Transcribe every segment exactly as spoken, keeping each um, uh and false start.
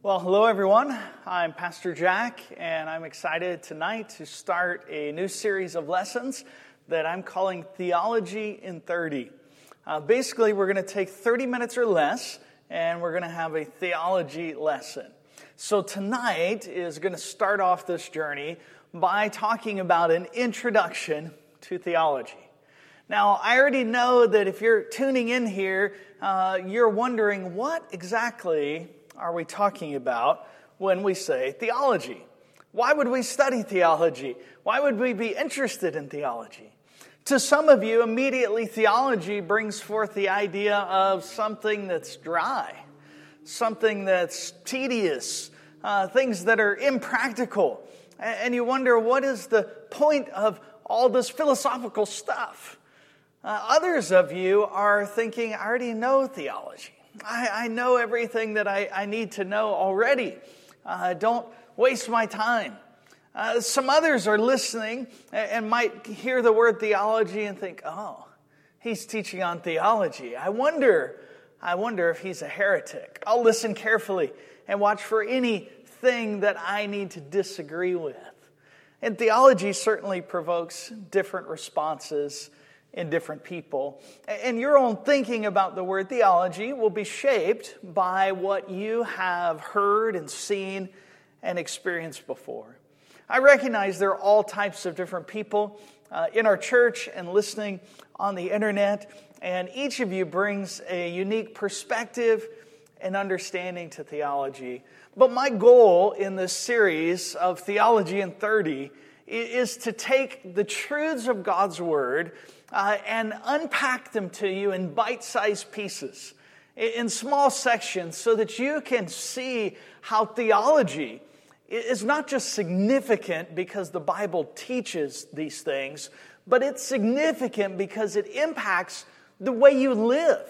Well, hello everyone. I'm Pastor Jack, and I'm excited tonight to start a new series of lessons that I'm calling Theology in thirty. Uh, basically, we're going to take thirty minutes or less, and we're going to have a theology lesson. So tonight is going to start off this journey by talking about an introduction to theology. Now, I already know that if you're tuning in here, uh, you're wondering what exactly are we talking about when we say theology? Why would we study theology? Why would we be interested in theology? To some of you, immediately theology brings forth the idea of something that's dry, something that's tedious, uh, things that are impractical. And you wonder, what is the point of all this philosophical stuff? Uh, others of you are thinking, I already know theology. I, I know everything that I, I need to know already. Uh, don't waste my time. Uh, some others are listening and, and might hear the word theology and think, oh, he's teaching on theology. I wonder, I wonder if he's a heretic. I'll listen carefully and watch for anything that I need to disagree with. And theology certainly provokes different responses in different people. And your own thinking about the word theology will be shaped by what you have heard and seen and experienced before. I recognize there are all types of different people uh, in our church and listening on the internet, and each of you brings a unique perspective and understanding to theology. But my goal in this series of Theology in thirty is to take the truths of God's Word Uh, and unpack them to you in bite-sized pieces, in small sections, so that you can see how theology is not just significant because the Bible teaches these things, but it's significant because it impacts the way you live,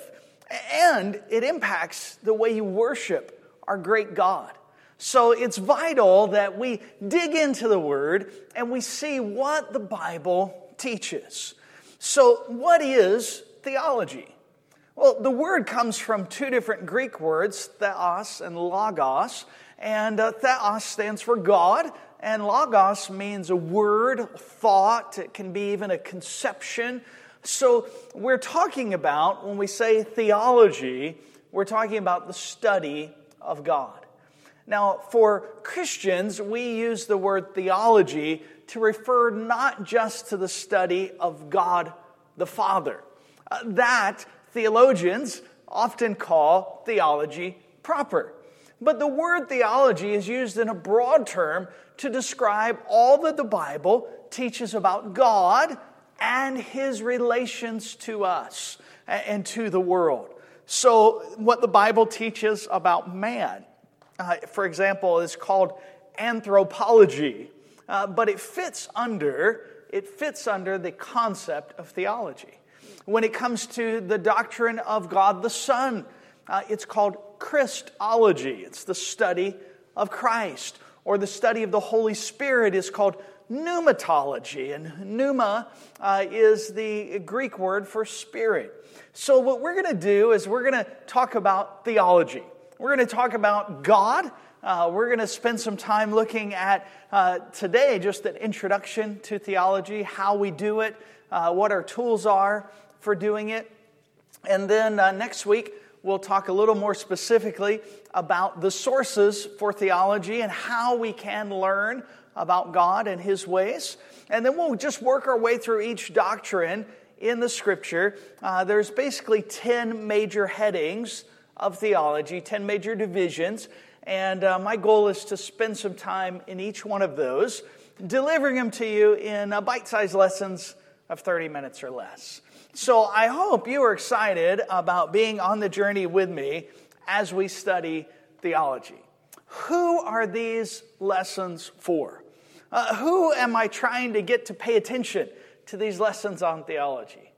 and it impacts the way you worship our great God. So it's vital that we dig into the Word and we see what the Bible teaches. So what is theology? Well, the word comes from two different Greek words, theos and logos. And uh, theos stands for God, and logos means a word, thought. It can be even a conception. So we're talking about, when we say theology, we're talking about the study of God. Now, for Christians, we use the word theology to refer not just to the study of God the Father. Uh, that theologians often call theology proper. But the word theology is used in a broad term to describe all that the Bible teaches about God and His relations to us and to the world. So what the Bible teaches about man, uh, for example, is called anthropology. Uh, but it fits under it fits under the concept of theology. When it comes to the doctrine of God the Son, uh, it's called Christology. It's the study of Christ. Or the study of the Holy Spirit is called pneumatology. And pneuma uh, is the Greek word for spirit. So what we're going to do is we're going to talk about theology. We're going to talk about God. Uh, we're going to spend some time looking at uh, today just an introduction to theology, how we do it, uh, what our tools are for doing it. And then uh, next week, we'll talk a little more specifically about the sources for theology and how we can learn about God and His ways. And then we'll just work our way through each doctrine in the Scripture. Uh, there's basically ten major headings of theology, ten major divisions. And uh, my goal is to spend some time in each one of those, delivering them to you in uh, bite-sized lessons of thirty minutes or less. So I hope you are excited about being on the journey with me as we study theology. Who are these lessons for? Uh, who am I trying to get to pay attention to these lessons on theology?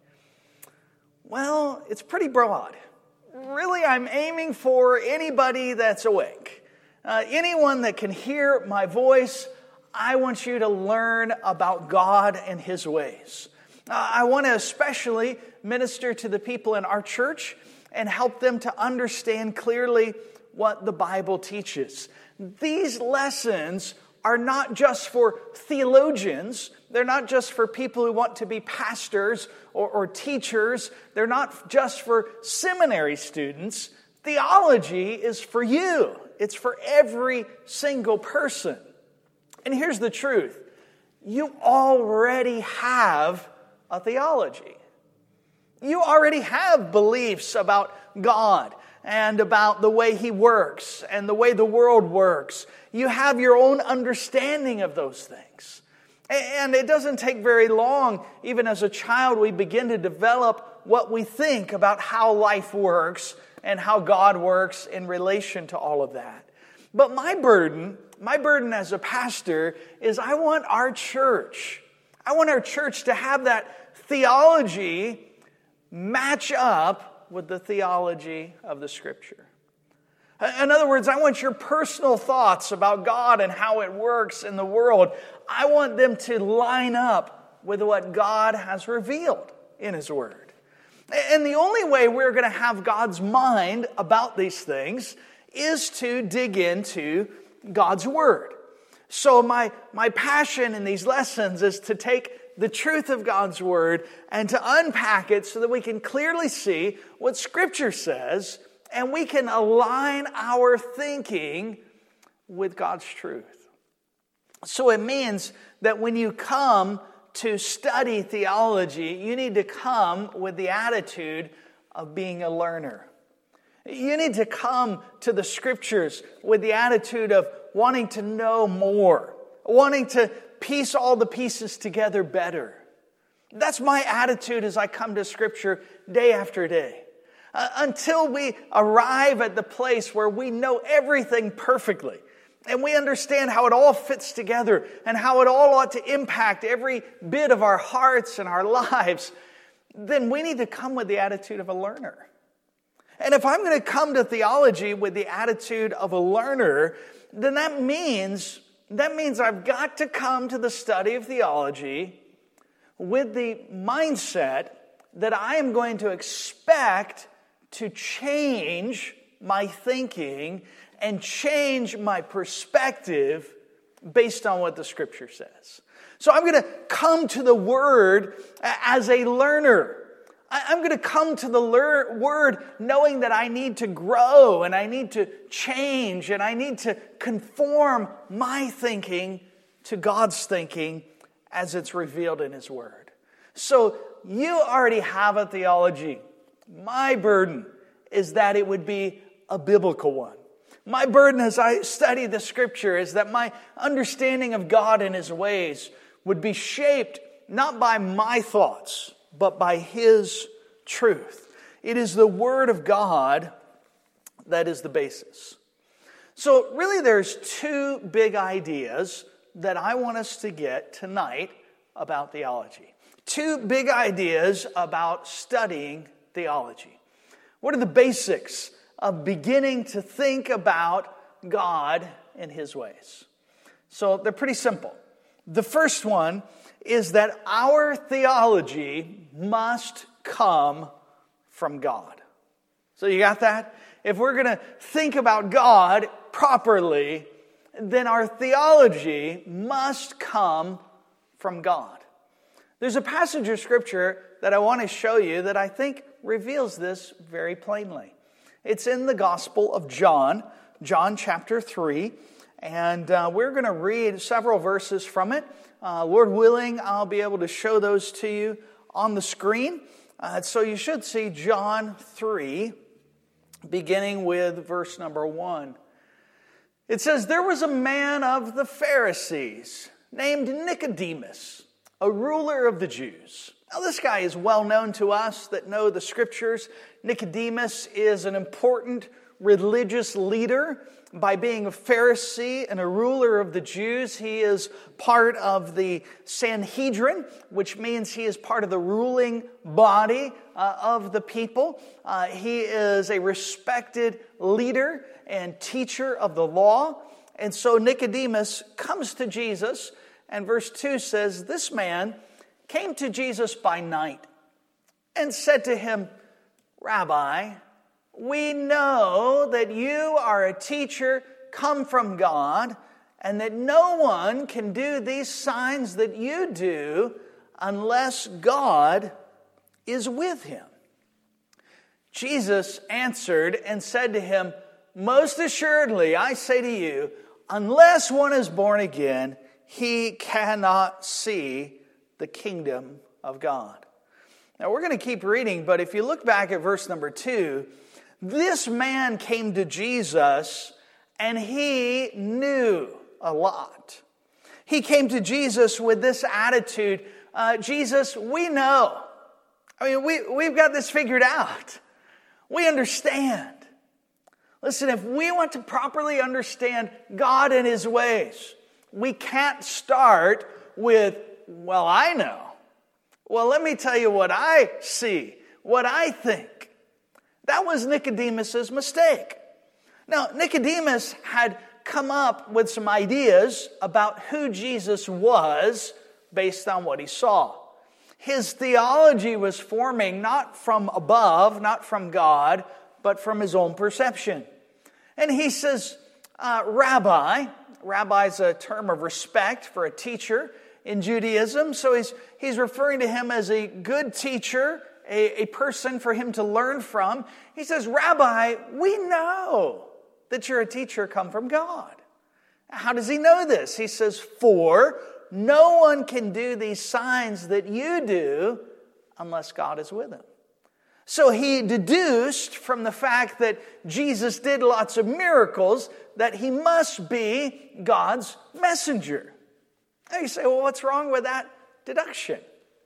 Well, it's pretty broad. Really, I'm aiming for anybody that's awake. Uh, anyone that can hear my voice, I want you to learn about God and His ways. Uh, I want to especially minister to the people in our church and help them to understand clearly what the Bible teaches. These lessons are not just for theologians. They're not just for people who want to be pastors or, or teachers. They're not just for seminary students. Theology is for you. It's for every single person. And here's the truth. You already have a theology. You already have beliefs about God and about the way He works and the way the world works. You have your own understanding of those things. And it doesn't take very long, even as a child, we begin to develop what we think about how life works and how God works in relation to all of that. But my burden, my burden as a pastor is I want our church, I want our church to have that theology match up with the theology of the Scripture. In other words, I want your personal thoughts about God and how it works in the world. I want them to line up with what God has revealed in His Word. And the only way we're going to have God's mind about these things is to dig into God's Word. So my, my passion in these lessons is to take the truth of God's Word and to unpack it so that we can clearly see what Scripture says and we can align our thinking with God's truth. So it means that when you come to study theology, you need to come with the attitude of being a learner. You need to come to the Scriptures with the attitude of wanting to know more, wanting to piece all the pieces together better. That's my attitude as I come to Scripture day after day. Uh, until we arrive at the place where we know everything perfectly and we understand how it all fits together and how it all ought to impact every bit of our hearts and our lives, then we need to come with the attitude of a learner. And if I'm going to come to theology with the attitude of a learner, then that means, that means I've got to come to the study of theology with the mindset that I am going to expect to change my thinking and change my perspective based on what the Scripture says. So I'm going to come to the Word as a learner. I'm going to come to the lear- Word knowing that I need to grow and I need to change and I need to conform my thinking to God's thinking as it's revealed in His Word. So you already have a theology. My burden is that it would be a biblical one. My burden as I study the Scripture is that my understanding of God and His ways would be shaped not by my thoughts, but by His truth. It is the Word of God that is the basis. So really there's two big ideas that I want us to get tonight about theology. Two big ideas about studying theology. What are the basics of beginning to think about God and His ways? So they're pretty simple. The first one is that our theology must come from God. So you got that? If we're going to think about God properly, then our theology must come from God. There's a passage of Scripture that I want to show you that I think reveals this very plainly. It's in the Gospel of John, John chapter three, and uh, we're going to read several verses from it. Uh, Lord willing, I'll be able to show those to you on the screen. Uh, so you should see John three, beginning with verse number one. It says, "There was a man of the Pharisees named Nicodemus, a ruler of the Jews." Now this guy is well known to us that know the Scriptures. Nicodemus is an important religious leader. By being a Pharisee and a ruler of the Jews, he is part of the Sanhedrin, which means he is part of the ruling body uh, of the people. Uh, he is a respected leader and teacher of the law. And so Nicodemus comes to Jesus, and verse two says, "This man came to Jesus by night and said to him, 'Rabbi, we know that you are a teacher come from God, and that no one can do these signs that you do unless God is with him." Jesus answered and said to him, "Most assuredly, I say to you, unless one is born again, he cannot see the kingdom of God." Now we're going to keep reading, but if you look back at verse number two, this man came to Jesus and he knew a lot. He came to Jesus with this attitude, uh, "Jesus, we know. I mean, we, we've got this figured out. We understand. Listen, if we want to properly understand God and his ways, we can't start with, well, I know. Well, let me tell you what I see, what I think." That was Nicodemus's mistake. Now, Nicodemus had come up with some ideas about who Jesus was based on what he saw. His theology was forming not from above, not from God, but from his own perception. And he says, uh, Rabbi, Rabbi is a term of respect for a teacher in Judaism. So he's, he's referring to him as a good teacher, a, a person for him to learn from. He says, "Rabbi, we know that you're a teacher come from God." How does he know this? He says, "For no one can do these signs that you do unless God is with him." So he deduced from the fact that Jesus did lots of miracles that he must be God's messenger. Now you say, well, what's wrong with that deduction?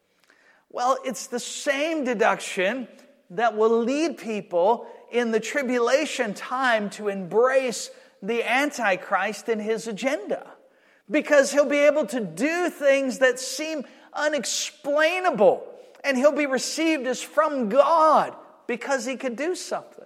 Well, it's the same deduction that will lead people in the tribulation time to embrace the Antichrist and his agenda. Because he'll be able to do things that seem unexplainable. And he'll be received as from God because he could do something.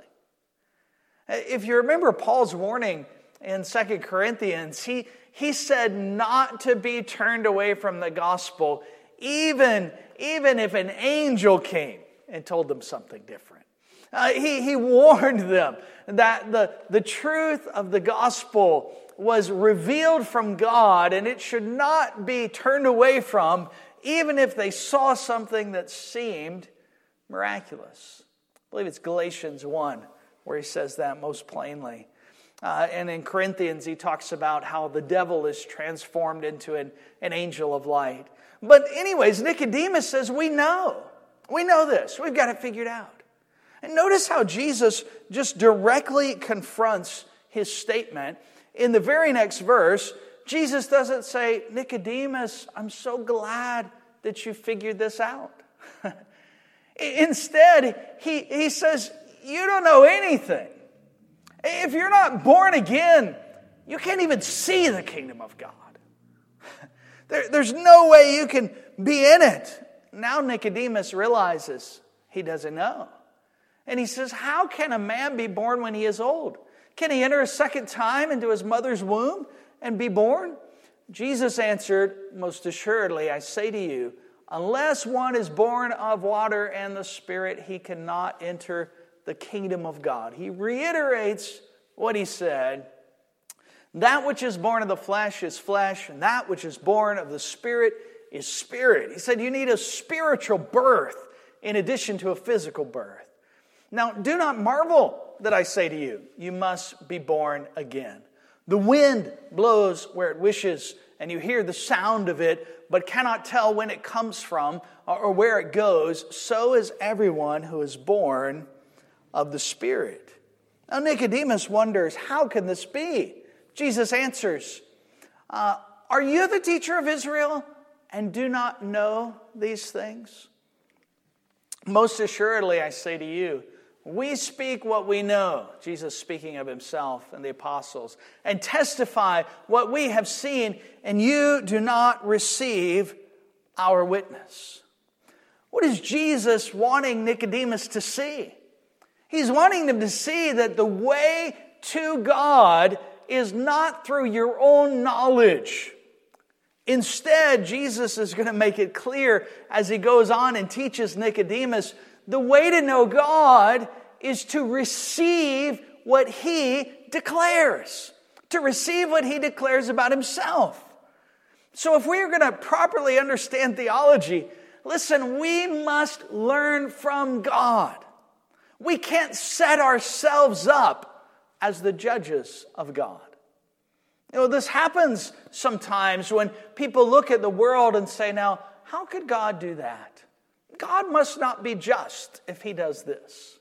If you remember Paul's warning in Second Corinthians, he, he said not to be turned away from the gospel, even, even if an angel came and told them something different. Uh, he, he warned them that the, the truth of the gospel was revealed from God, and it should not be turned away from, even if they saw something that seemed miraculous. I believe it's Galatians one, where he says that most plainly. Uh, and in Corinthians, he talks about how the devil is transformed into an, an angel of light. But anyways, Nicodemus says, we know. We know this. We've got it figured out. And notice how Jesus just directly confronts his statement. In the very next verse, Jesus doesn't say, "Nicodemus, I'm so glad that you figured this out." Instead, he, he says, "You don't know anything. If you're not born again, you can't even see the kingdom of God. There, there's no way you can be in it." Now Nicodemus realizes he doesn't know. And he says, "How can a man be born when he is old? Can he enter a second time into his mother's womb and be born?" Jesus answered, "Most assuredly, I say to you, unless one is born of water and the Spirit, he cannot enter the kingdom of God." He reiterates what he said. That which is born of the flesh is flesh, and that which is born of the Spirit is spirit. He said you need a spiritual birth in addition to a physical birth. Now, do not marvel that I say to you, you must be born again. The wind blows where it wishes, and you hear the sound of it, but cannot tell when it comes from or where it goes. So is everyone who is born of the Spirit. Now Nicodemus wonders, how can this be? Jesus answers, uh, are you the teacher of Israel and do not know these things? Most assuredly, I say to you, we speak what we know, Jesus speaking of himself and the apostles, and testify what we have seen, and you do not receive our witness. What is Jesus wanting Nicodemus to see? He's wanting them to see that the way to God is not through your own knowledge. Instead, Jesus is going to make it clear as he goes on and teaches Nicodemus, the way to know God is to receive what He declares, to receive what He declares about Himself. So if we are going to properly understand theology, listen, we must learn from God. We can't set ourselves up as the judges of God. You know, this happens sometimes when people look at the world and say, now, how could God do that? God must not be just if He does this.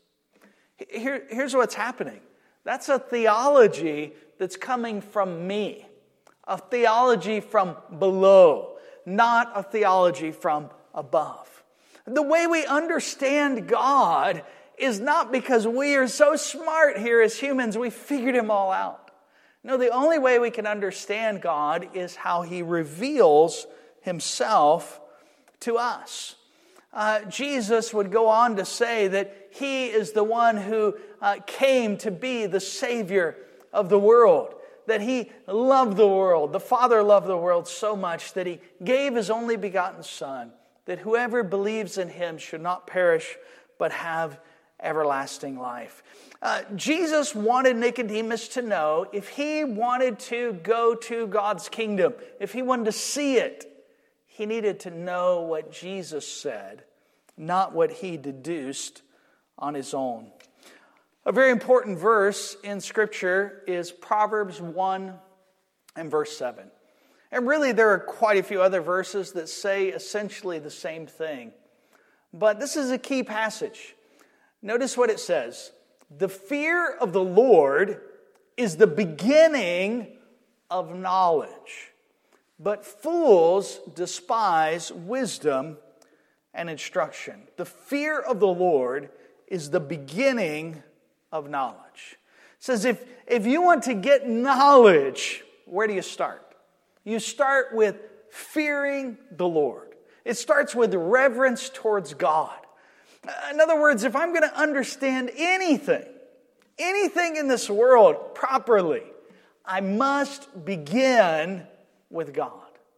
Here, here's what's happening. That's a theology that's coming from me. A theology from below, not a theology from above. The way we understand God is not because we are so smart here as humans, we figured Him all out. No, the only way we can understand God is how He reveals Himself to us. Uh, Jesus would go on to say that He is the one who uh, came to be the Savior of the world. That He loved the world. The Father loved the world so much that He gave His only begotten Son, that whoever believes in Him should not perish but have everlasting life. Uh, Jesus wanted Nicodemus to know if he wanted to go to God's kingdom, if he wanted to see it, he needed to know what Jesus said, not what he deduced on his own. A very important verse in Scripture is Proverbs one and verse seven. And really there are quite a few other verses that say essentially the same thing. But this is a key passage. Notice what it says. The fear of the Lord is the beginning of knowledge, but fools despise wisdom and instruction. The fear of the Lord is the beginning of knowledge. It says if, if you want to get knowledge, where do you start? You start with fearing the Lord. It starts with reverence towards God. In other words, if I'm going to understand anything, anything in this world properly, I must begin with God.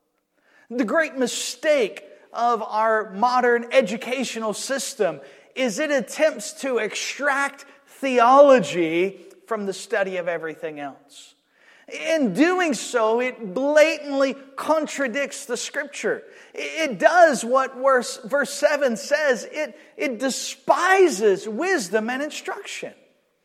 The great mistake of our modern educational system is it attempts to extract theology from the study of everything else. In doing so, it blatantly contradicts the Scripture. It does what verse, verse seven says. It, it despises wisdom and instruction.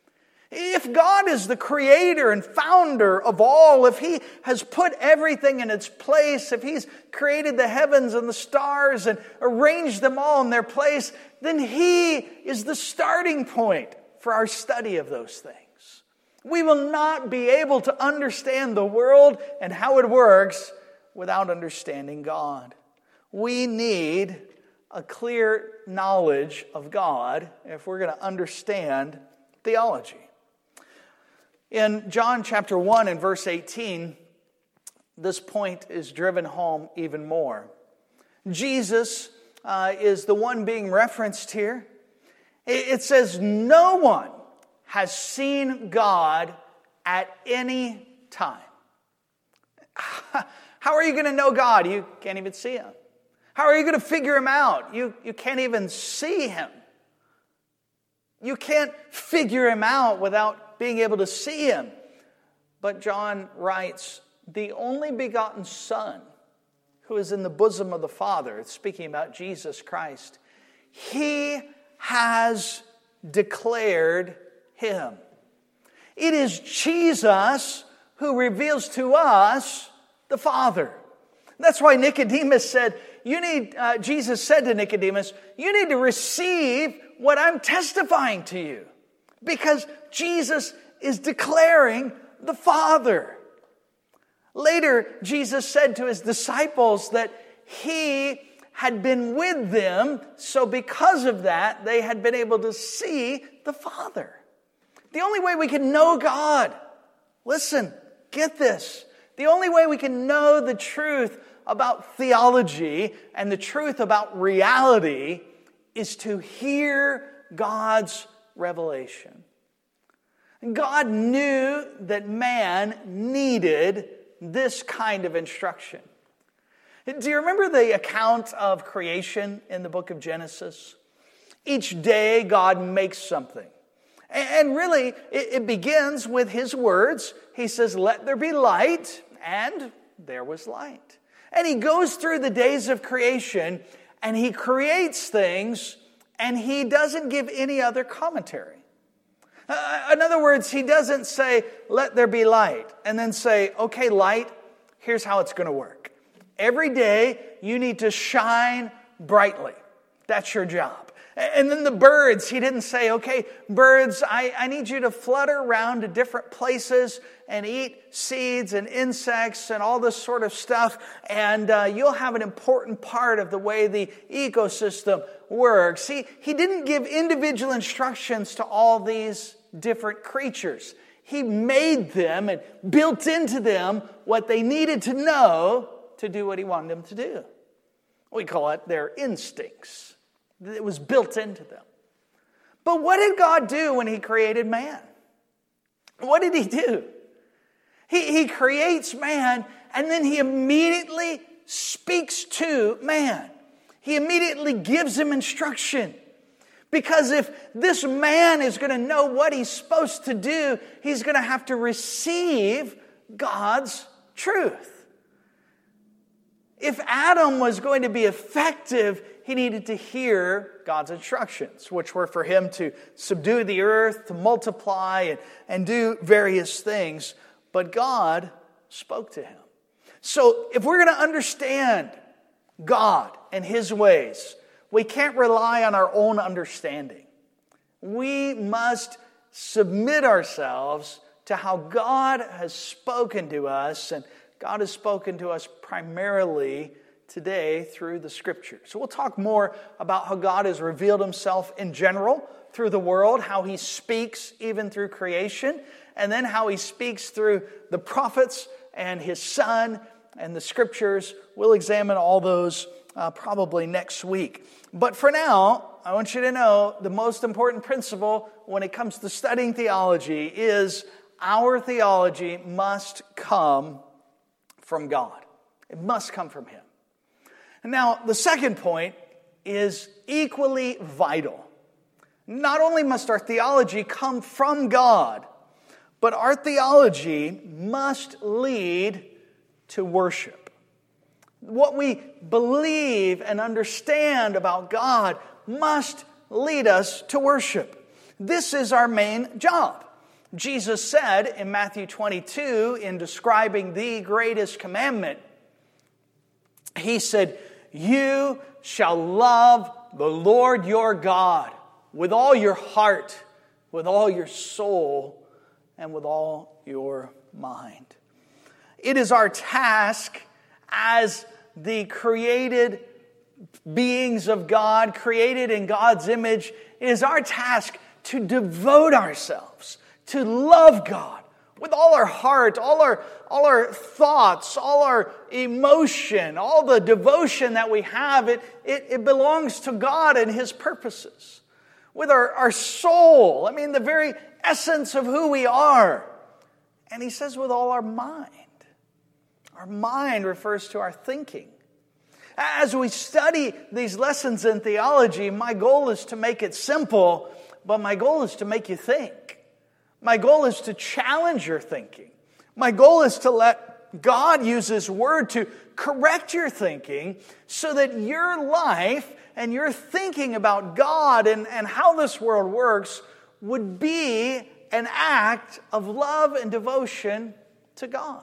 If God is the creator and founder of all, if He has put everything in its place, if He's created the heavens and the stars and arranged them all in their place, then He is the starting point for our study of those things. We will not be able to understand the world and how it works without understanding God. We need a clear knowledge of God if we're going to understand theology. In John chapter one and verse eighteen, this point is driven home even more. Jesus uh, is the one being referenced here. It says, no one has seen God at any time. How are you going to know God? You can't even see Him. How are you going to figure Him out? You, you can't even see Him. You can't figure Him out without being able to see Him. But John writes, the only begotten Son who is in the bosom of the Father, it's speaking about Jesus Christ, He has declared Him. It is Jesus who reveals to us the Father. That's why Nicodemus said, you need, uh, Jesus said to Nicodemus, you need to receive what I'm testifying to you. Because Jesus is declaring the Father. Later, Jesus said to His disciples that He had been with them, so because of that, they had been able to see the Father. The only way we can know God, listen, get this, the only way we can know the truth about theology and the truth about reality is to hear God's revelation. God knew that man needed this kind of instruction. Do you remember the account of creation in the book of Genesis? Each day God makes something. And really, it begins with his words. He says, let there be light, and there was light. And he goes through the days of creation, and he creates things, and he doesn't give any other commentary. Uh, in other words, he doesn't say, let there be light, and then say, okay, light, here's how it's going to work. Every day, you need to shine brightly. That's your job. And then the birds, he didn't say, okay, birds, I, I need you to flutter around to different places and eat seeds and insects and all this sort of stuff, and uh, you'll have an important part of the way the ecosystem works. He, he didn't give individual instructions to all these different creatures. He made them and built into them what they needed to know to do what he wanted them to do. We call it their instincts. It was built into them. But what did God do when he created man? What did he do? He, he creates man, and then he immediately speaks to man. He immediately gives him instruction. Because if this man is going to know what he's supposed to do, he's going to have to receive God's truth. If Adam was going to be effective, he needed to hear God's instructions, which were for him to subdue the earth, to multiply, and, and do various things. But God spoke to him. So if we're going to understand God and his ways, we can't rely on our own understanding. We must submit ourselves to how God has spoken to us, and God has spoken to us primarily today through the Scriptures. So we'll talk more about how God has revealed himself in general through the world, how he speaks even through creation, and then how he speaks through the prophets and his Son and the Scriptures. We'll examine all those uh, probably next week. But for now, I want you to know the most important principle when it comes to studying theology is our theology must come from God. It must come from him. And now, the second point is equally vital. Not only must our theology come from God, but our theology must lead to worship. What we believe and understand about God must lead us to worship. This is our main job. Jesus said in Matthew twenty-two, in describing the greatest commandment, he said, "You shall love the Lord your God with all your heart, with all your soul, and with all your mind." It is our task as the created beings of God, created in God's image, it is our task to devote ourselves, to love God with all our heart, all our, all our thoughts, all our emotion, all the devotion that we have. It, it, it belongs to God and his purposes. With our, our soul, I mean the very essence of who we are. And he says with all our mind. Our mind refers to our thinking. As we study these lessons in theology, my goal is to make it simple, but my goal is to make you think. My goal is to challenge your thinking. My goal is to let God use his word to correct your thinking so that your life and your thinking about God and, and how this world works would be an act of love and devotion to God.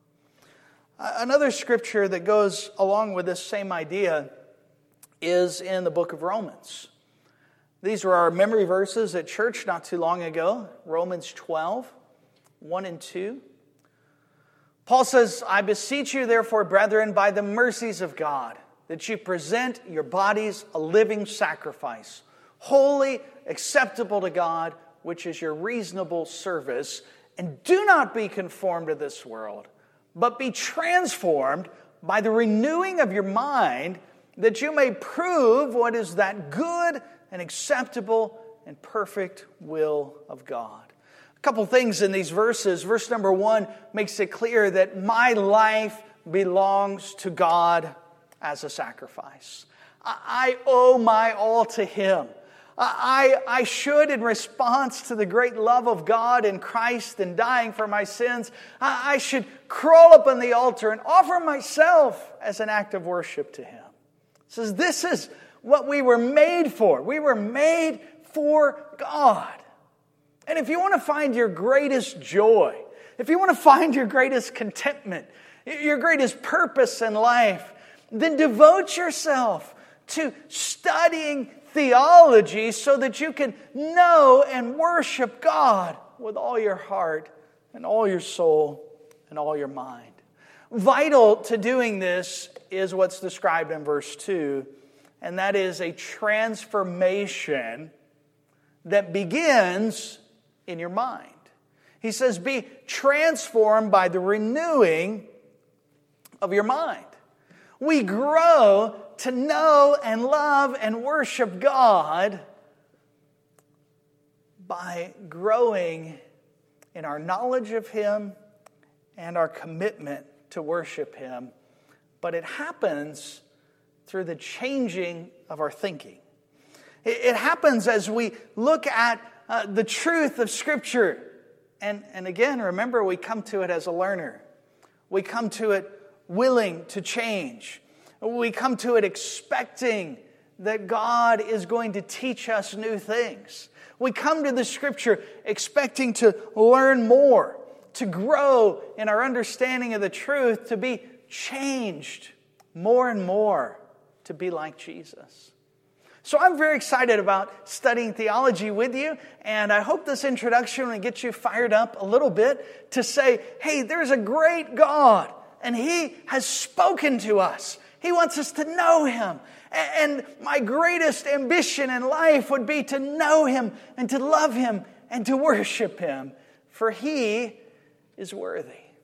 Another scripture that goes along with this same idea is in the book of Romans. These were our memory verses at church not too long ago. Romans twelve, one and two. Paul says, "I beseech you therefore, brethren, by the mercies of God, that you present your bodies a living sacrifice, holy, acceptable to God, which is your reasonable service. And do not be conformed to this world, but be transformed by the renewing of your mind, that you may prove what is that good and acceptable and perfect will of God." A couple things in these verses. Verse number one makes it clear that my life belongs to God as a sacrifice. I owe my all to him. I, I should, in response to the great love of God in Christ and dying for my sins, I, I should crawl up on the altar and offer myself as an act of worship to Him. It says this is what we were made for. We were made for God. And if you want to find your greatest joy, if you want to find your greatest contentment, your greatest purpose in life, then devote yourself to studying theology so that you can know and worship God with all your heart and all your soul and all your mind. Vital to doing this is what's described in verse two, and that is a transformation that begins in your mind. He says, be transformed by the renewing of your mind. We grow to know and love and worship God by growing in our knowledge of Him and our commitment to worship Him. But it happens through the changing of our thinking. It happens as we look at uh, the truth of Scripture. And, and again, remember, we come to it as a learner. We come to it willing to change. We come to it expecting that God is going to teach us new things. We come to the Scripture expecting to learn more, to grow in our understanding of the truth, to be changed more and more to be like Jesus. So I'm very excited about studying theology with you, and I hope this introduction will get you fired up a little bit to say, hey, there's a great God, and He has spoken to us. He wants us to know Him. And my greatest ambition in life would be to know Him and to love Him and to worship Him, for He is worthy.